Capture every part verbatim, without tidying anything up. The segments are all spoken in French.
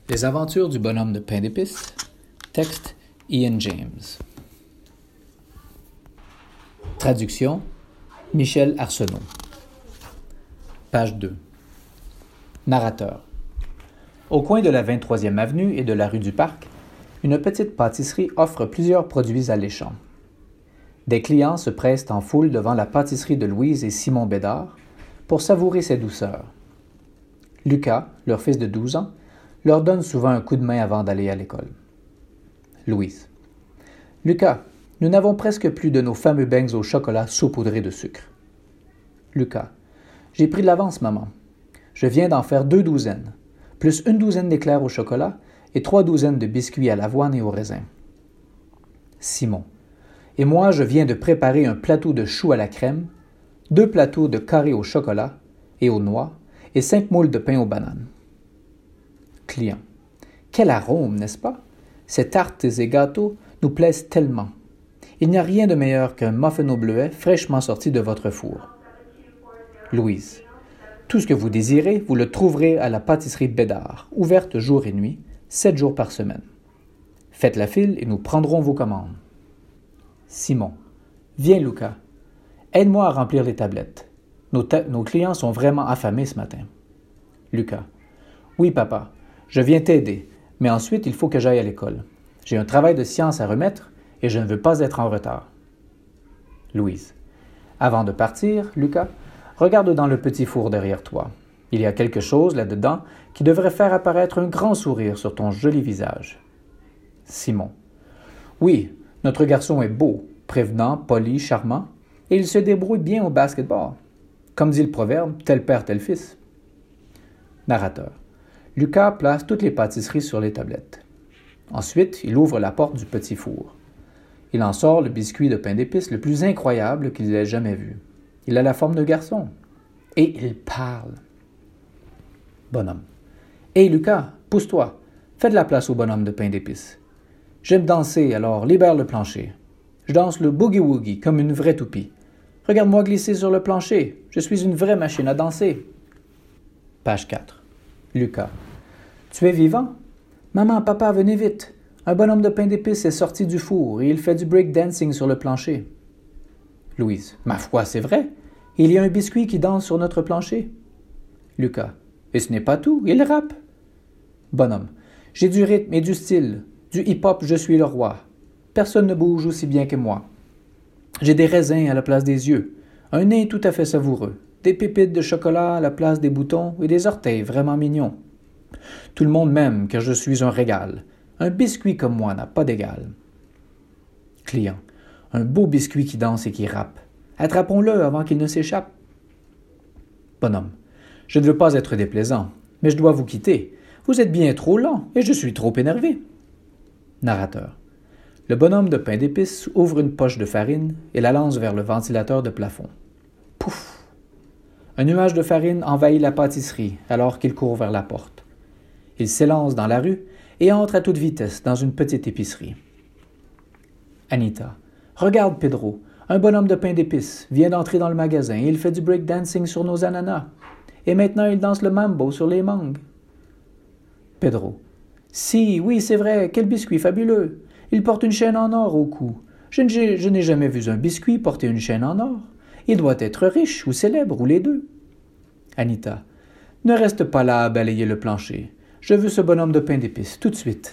Les aventures du bonhomme de pain d'épices. Texte Ian James. Traduction Michel Arsenault. Page deux. Narrateur. Au coin de la vingt-troisième avenue et de la rue du Parc, une petite pâtisserie offre plusieurs produits alléchants. Des clients se pressent en foule devant la pâtisserie de Louise et Simon Bédard pour savourer ses douceurs. Lucas, leur fils de douze ans, leur donne souvent un coup de main avant d'aller à l'école. Louise. Lucas, nous n'avons presque plus de nos fameux beignes au chocolat saupoudrés de sucre. Lucas. J'ai pris de l'avance, maman. Je viens d'en faire deux douzaines, plus une douzaine d'éclairs au chocolat et trois douzaines de biscuits à l'avoine et au raisin. Simon. Et moi, je viens de préparer un plateau de choux à la crème, deux plateaux de carrés au chocolat et aux noix et cinq moules de pain aux bananes. Client. Quel arôme, n'est-ce pas? Ces tartes et gâteaux nous plaisent tellement. Il n'y a rien de meilleur qu'un muffin au bleuet fraîchement sorti de votre four. Louise. Tout ce que vous désirez, vous le trouverez à la pâtisserie Bédard, ouverte jour et nuit, sept jours par semaine. Faites la file et nous prendrons vos commandes. Simon. Viens, Lucas. Aide-moi à remplir les tablettes. Nos, ta- nos clients sont vraiment affamés ce matin. Lucas. Oui, papa. Je viens t'aider, mais ensuite il faut que j'aille à l'école. J'ai un travail de science à remettre et je ne veux pas être en retard. Louise. Avant de partir, Lucas, regarde dans le petit four derrière toi. Il y a quelque chose là-dedans qui devrait faire apparaître un grand sourire sur ton joli visage. Simon. Oui, notre garçon est beau, prévenant, poli, charmant, et il se débrouille bien au basketball. Comme dit le proverbe, tel père, tel fils. Narrateur. Lucas place toutes les pâtisseries sur les tablettes. Ensuite, il ouvre la porte du petit four. Il en sort le biscuit de pain d'épices le plus incroyable qu'il ait jamais vu. Il a la forme de garçon. Et il parle. Bonhomme. Hé, Lucas, pousse-toi. Fais de la place au bonhomme de pain d'épices. J'aime danser, alors libère le plancher. Je danse le boogie-woogie comme une vraie toupie. Regarde-moi glisser sur le plancher. Je suis une vraie machine à danser. Page quatre. Lucas. Tu es vivant? Maman, papa, venez vite. Un bonhomme de pain d'épices est sorti du four et il fait du break-dancing sur le plancher. Louise. Ma foi, c'est vrai. Il y a un biscuit qui danse sur notre plancher. Lucas. Et ce n'est pas tout, il rappe. Bonhomme. J'ai du rythme et du style. Du hip-hop, je suis le roi. Personne ne bouge aussi bien que moi. J'ai des raisins à la place des yeux. Un nez tout à fait savoureux. Des pépites de chocolat à la place des boutons et des orteils vraiment mignons. Tout le monde m'aime car je suis un régal. Un biscuit comme moi n'a pas d'égal. Client. Un beau biscuit qui danse et qui rappe. Attrapons-le avant qu'il ne s'échappe. Bonhomme. Je ne veux pas être déplaisant, mais je dois vous quitter. Vous êtes bien trop lent et je suis trop énervé. Narrateur. Le bonhomme de pain d'épices ouvre une poche de farine et la lance vers le ventilateur de plafond. Pouf! Un nuage de farine envahit la pâtisserie alors qu'il court vers la porte. Il s'élance dans la rue et entre à toute vitesse dans une petite épicerie. Anita. Regarde, Pedro. Un bonhomme de pain d'épices vient d'entrer dans le magasin et il fait du break-dancing sur nos ananas. Et maintenant, il danse le mambo sur les mangues. Pedro. Si, oui, c'est vrai, quel biscuit fabuleux. Il porte une chaîne en or au cou. Je, ne, je n'ai jamais vu un biscuit porter une chaîne en or. Il doit être riche ou célèbre ou les deux. Anita. Ne reste pas là à balayer le plancher. Je veux ce bonhomme de pain d'épices, tout de suite.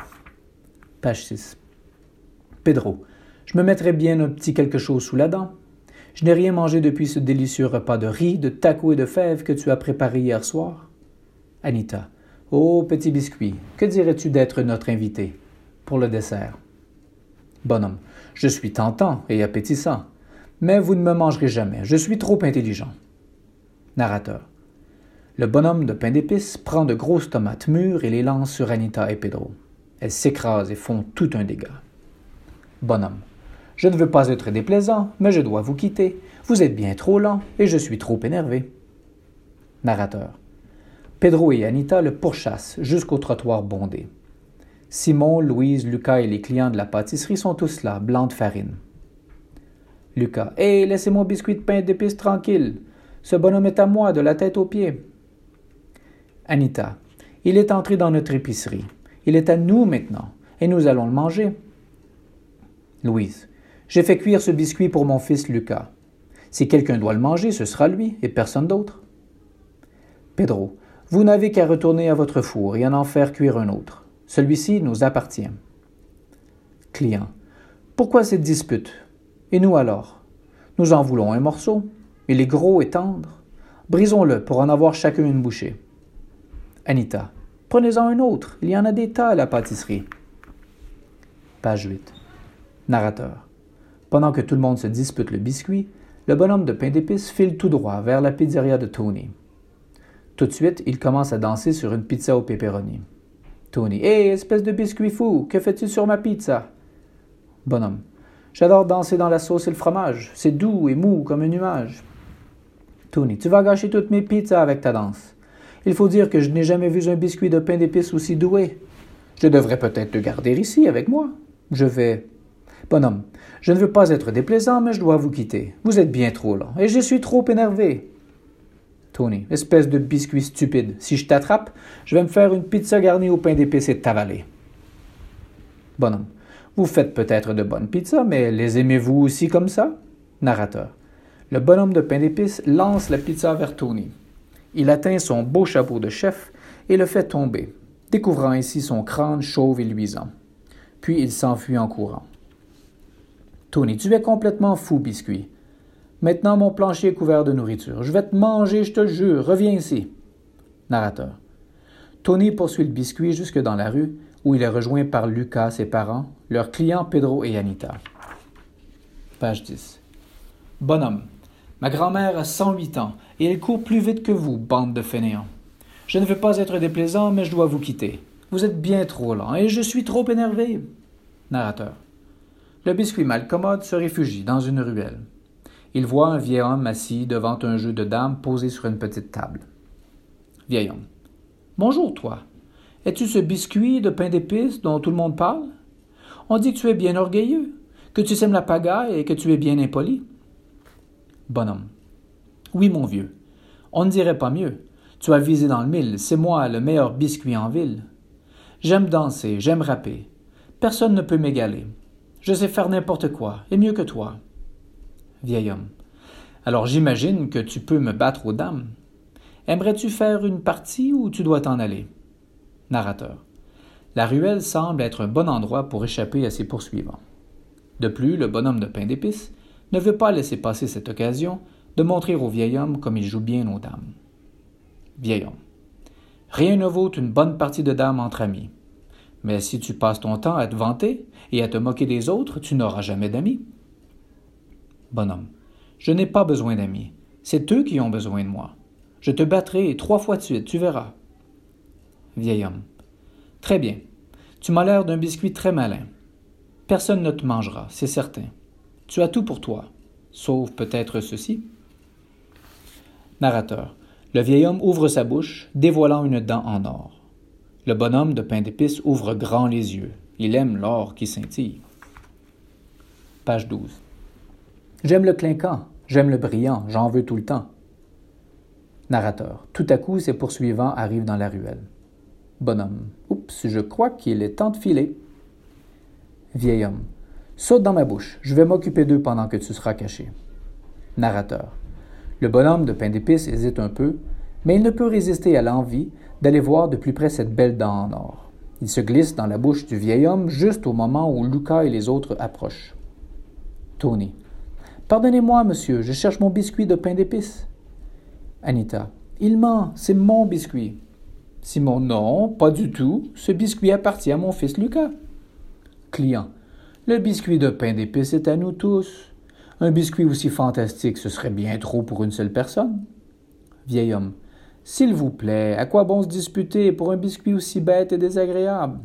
Page six. Pedro. Je me mettrai bien un petit quelque chose sous la dent. Je n'ai rien mangé depuis ce délicieux repas de riz, de tacos et de fèves que tu as préparé hier soir. Anita. Oh, petit biscuit, que dirais-tu d'être notre invité pour le dessert? Bonhomme. Je suis tentant et appétissant. Mais vous ne me mangerez jamais, je suis trop intelligent. Narrateur. Le bonhomme de pain d'épices prend de grosses tomates mûres et les lance sur Anita et Pedro. Elles s'écrasent et font tout un dégât. Bonhomme. Je ne veux pas être déplaisant, mais je dois vous quitter. Vous êtes bien trop lent et je suis trop énervé. Narrateur. Pedro et Anita le pourchassent jusqu'au trottoir bondé. Simon, Louise, Lucas et les clients de la pâtisserie sont tous là, blancs de farine. Lucas. Hé, laissez mon biscuit de pain d'épices tranquille. Ce bonhomme est à moi, de la tête aux pieds. Anita. Il est entré dans notre épicerie. Il est à nous maintenant, et nous allons le manger. Louise. J'ai fait cuire ce biscuit pour mon fils Lucas. Si quelqu'un doit le manger, ce sera lui et personne d'autre. Pedro. Vous n'avez qu'à retourner à votre four et en faire cuire un autre. Celui-ci nous appartient. Client. Pourquoi cette dispute? Et nous alors? Nous en voulons un morceau. Il est gros et tendre. Brisons-le pour en avoir chacun une bouchée. Anita. Prenez-en un autre. Il y en a des tas à la pâtisserie. Page huit. Narrateur. Pendant que tout le monde se dispute le biscuit, le bonhomme de pain d'épices file tout droit vers la pizzeria de Tony. Tout de suite, il commence à danser sur une pizza au pepperoni. Tony. Hé, hey, espèce de biscuit fou, que fais-tu sur ma pizza? Bonhomme. J'adore danser dans la sauce et le fromage. C'est doux et mou comme un nuage. Tony. Tu vas gâcher toutes mes pizzas avec ta danse. Il faut dire que je n'ai jamais vu un biscuit de pain d'épices aussi doué. Je devrais peut-être te garder ici avec moi. Je vais... Bonhomme. Je ne veux pas être déplaisant, mais je dois vous quitter. Vous êtes bien trop lent et je suis trop énervé. Tony. Espèce de biscuit stupide. Si je t'attrape, je vais me faire une pizza garnie au pain d'épices et t'avaler. Bonhomme. Vous faites peut-être de bonnes pizzas, mais les aimez-vous aussi comme ça? Narrateur. Le bonhomme de pain d'épices lance la pizza vers Tony. Il atteint son beau chapeau de chef et le fait tomber, découvrant ainsi son crâne chauve et luisant. Puis il s'enfuit en courant. Tony, tu es complètement fou, biscuit. Maintenant, mon plancher est couvert de nourriture. Je vais te manger, je te le jure. Reviens ici. Narrateur. Tony poursuit le biscuit jusque dans la rue, où il est rejoint par Lucas, ses parents, leurs clients Pedro et Anita. Page dix. Bonhomme. Ma grand-mère a cent huit ans, et elle court plus vite que vous, bande de fainéants. Je ne veux pas être déplaisant, mais je dois vous quitter. Vous êtes bien trop lent, et je suis trop énervé. Narrateur. Le biscuit malcommode se réfugie dans une ruelle. Il voit un vieil homme assis devant un jeu de dames posé sur une petite table. Vieil homme. Bonjour, toi. Es-tu ce biscuit de pain d'épices dont tout le monde parle? On dit que tu es bien orgueilleux, que tu sèmes la pagaille et que tu es bien impoli. Bonhomme. Oui, mon vieux. On ne dirait pas mieux. Tu as visé dans le mille, c'est moi le meilleur biscuit en ville. J'aime danser, j'aime rapper. Personne ne peut m'égaler. Je sais faire n'importe quoi, et mieux que toi. Vieil homme. Alors j'imagine que tu peux me battre aux dames. Aimerais-tu faire une partie ou tu dois t'en aller? Narrateur. La ruelle semble être un bon endroit pour échapper à ses poursuivants. De plus, le bonhomme de pain d'épices ne veut pas laisser passer cette occasion de montrer au vieil homme comme il joue bien aux dames. Vieil homme. Rien ne vaut une bonne partie de dames entre amis. Mais si tu passes ton temps à te vanter et à te moquer des autres, tu n'auras jamais d'amis. Bonhomme. Je n'ai pas besoin d'amis. C'est eux qui ont besoin de moi. Je te battrai trois fois de suite, tu verras. Vieil homme. Très bien. Tu m'as l'air d'un biscuit très malin. Personne ne te mangera, c'est certain. Tu as tout pour toi, sauf peut-être ceci. Narrateur. Le vieil homme ouvre sa bouche, dévoilant une dent en or. Le bonhomme de pain d'épices ouvre grand les yeux. Il aime l'or qui scintille. Page douze. J'aime le clinquant, j'aime le brillant, j'en veux tout le temps. Narrateur. Tout à coup, ses poursuivants arrivent dans la ruelle. Bonhomme. Oups, je crois qu'il est temps de filer. Vieil homme. Saute dans ma bouche, je vais m'occuper d'eux pendant que tu seras caché. Narrateur. Le bonhomme de pain d'épices hésite un peu, mais il ne peut résister à l'envie d'aller voir de plus près cette belle dent en or. Il se glisse dans la bouche du vieil homme juste au moment où Lucas et les autres approchent. Tony. Pardonnez-moi, monsieur, je cherche mon biscuit de pain d'épices. Anita. Il ment, c'est mon biscuit. Simon. Non, pas du tout. Ce biscuit appartient à mon fils Lucas. Client. Le biscuit de pain d'épices est à nous tous. Un biscuit aussi fantastique, ce serait bien trop pour une seule personne. Vieil homme. S'il vous plaît, à quoi bon se disputer pour un biscuit aussi bête et désagréable?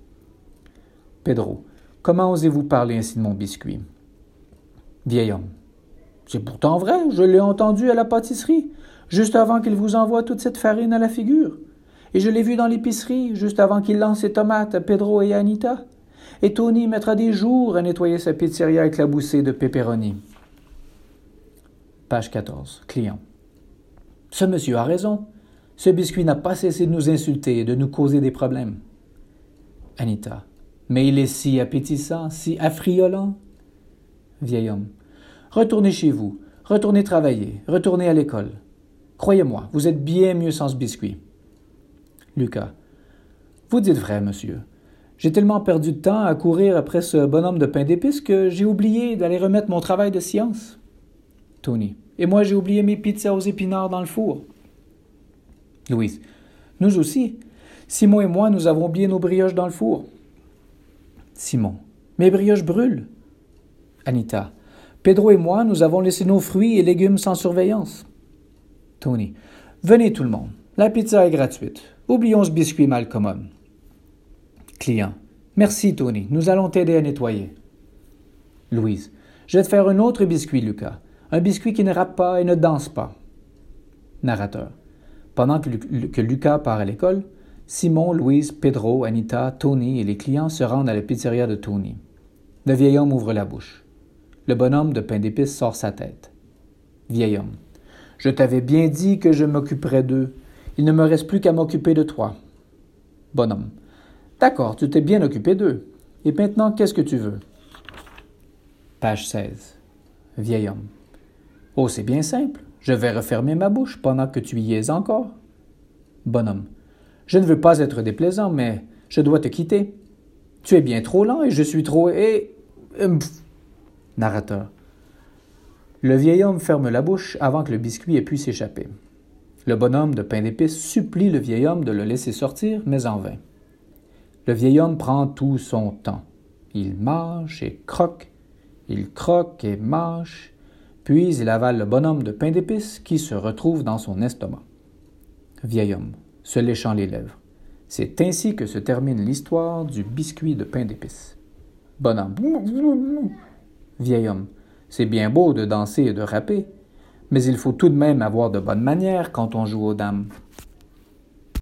Pedro. Comment osez-vous parler ainsi de mon biscuit? Vieil homme. C'est pourtant vrai, je l'ai entendu à la pâtisserie, juste avant qu'il vous envoie toute cette farine à la figure. Et je l'ai vu dans l'épicerie, juste avant qu'il lance ses tomates à Pedro et à Anita. Et Tony mettra des jours à nettoyer sa pizzeria éclaboussée de pepperoni. Page quatorze. Client. Ce monsieur a raison. Ce biscuit n'a pas cessé de nous insulter et de nous causer des problèmes. Anita. Mais il est si appétissant, si affriolant. Vieil homme. Retournez chez vous, retournez travailler, retournez à l'école. Croyez-moi, vous êtes bien mieux sans ce biscuit. Lucas. Vous dites vrai, monsieur. J'ai tellement perdu de temps à courir après ce bonhomme de pain d'épices que j'ai oublié d'aller remettre mon travail de science. Tony. Et moi, j'ai oublié mes pizzas aux épinards dans le four. Louise. Nous aussi. Simon et moi, nous avons oublié nos brioches dans le four. Simon. Mes brioches brûlent. Anita. Pedro et moi, nous avons laissé nos fruits et légumes sans surveillance. Tony. Venez tout le monde. La pizza est gratuite. Oublions ce biscuit mal commode. Client. Merci, Tony. Nous allons t'aider à nettoyer. Louise. Je vais te faire un autre biscuit, Lucas. Un biscuit qui ne rappe pas et ne danse pas. Narrateur. Pendant que, Lu- que Lucas part à l'école, Simon, Louise, Pedro, Anita, Tony et les clients se rendent à la pizzeria de Tony. Le vieil homme ouvre la bouche. Le bonhomme de pain d'épices sort sa tête. Vieil homme. Je t'avais bien dit que je m'occuperais d'eux. Il ne me reste plus qu'à m'occuper de toi. Bonhomme. D'accord, tu t'es bien occupé d'eux. Et maintenant, qu'est-ce que tu veux? Page seize. Vieil homme. Oh, c'est bien simple. Je vais refermer ma bouche pendant que tu y es encore. Bonhomme. Je ne veux pas être déplaisant, mais je dois te quitter. Tu es bien trop lent et je suis trop... Et... Narrateur. Le vieil homme ferme la bouche avant que le biscuit ait pu s'échapper. Le bonhomme de pain d'épices supplie le vieil homme de le laisser sortir, mais en vain. Le vieil homme prend tout son temps. Il mâche et croque, il croque et mâche, puis il avale le bonhomme de pain d'épices qui se retrouve dans son estomac. Vieil homme, se léchant les lèvres. C'est ainsi que se termine l'histoire du biscuit de pain d'épices. Bonhomme. Vieil homme. C'est bien beau de danser et de rapper, mais il faut tout de même avoir de bonnes manières quand on joue aux dames.